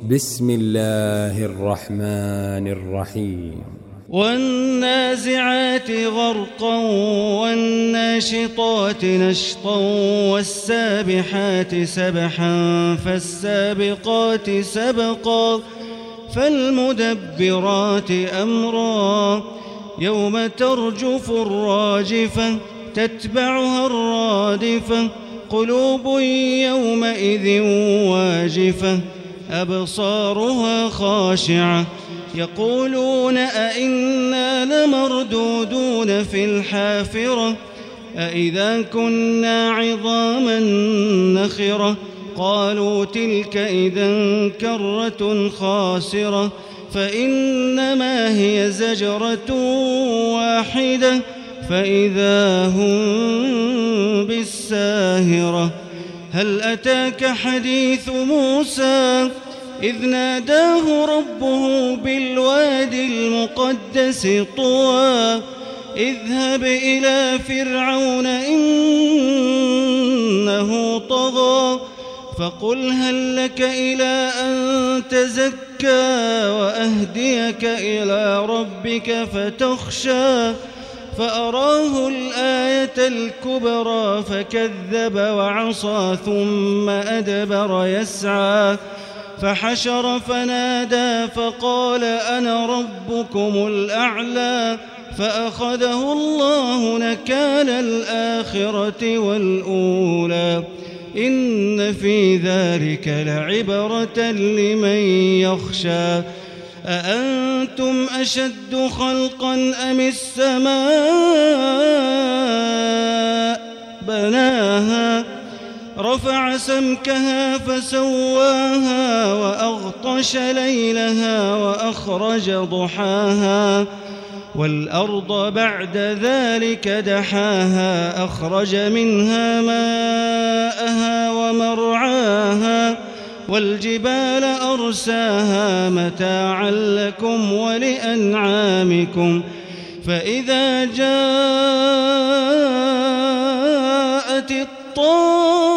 بسم الله الرحمن الرحيم والنازعات غرقا والناشطات نشطا والسابحات سبحا فالسابقات سبقا فالمدبرات أمرا يوم ترجف الراجفة تتبعها الرادفة قلوب يومئذ واجفة أبصارها خاشعة يقولون أئنا لمردودون في الحافرة أئذا كنا عظاما نخرة قالوا تلك إذا كرة خاسرة فإنما هي زجرة واحدة فإذا هم بالساهرة هل أتاك حديث موسى إذ ناداه ربه بالوادي المقدس طوى اذهب إلى فرعون إنه طغى فقل هل لك إلى أن تزكى وأهديك إلى ربك فتخشى فأراه الآية الكبرى فكذب وعصى ثم أدبر يسعى فحشر فنادى فقال أنا ربكم الأعلى فأخذه الله نكال الآخرة والأولى إن في ذلك لعبرة لمن يخشى أأنتم أشد خلقا أم السماء بناها رفع سمكها فسواها وأغطش ليلها وأخرج ضحاها والأرض بعد ذلك دحاها أخرج منها ماءها ومرعاها والجبال أرساها متاعا لكم ولأنعامكم فإذا جاءت الطامة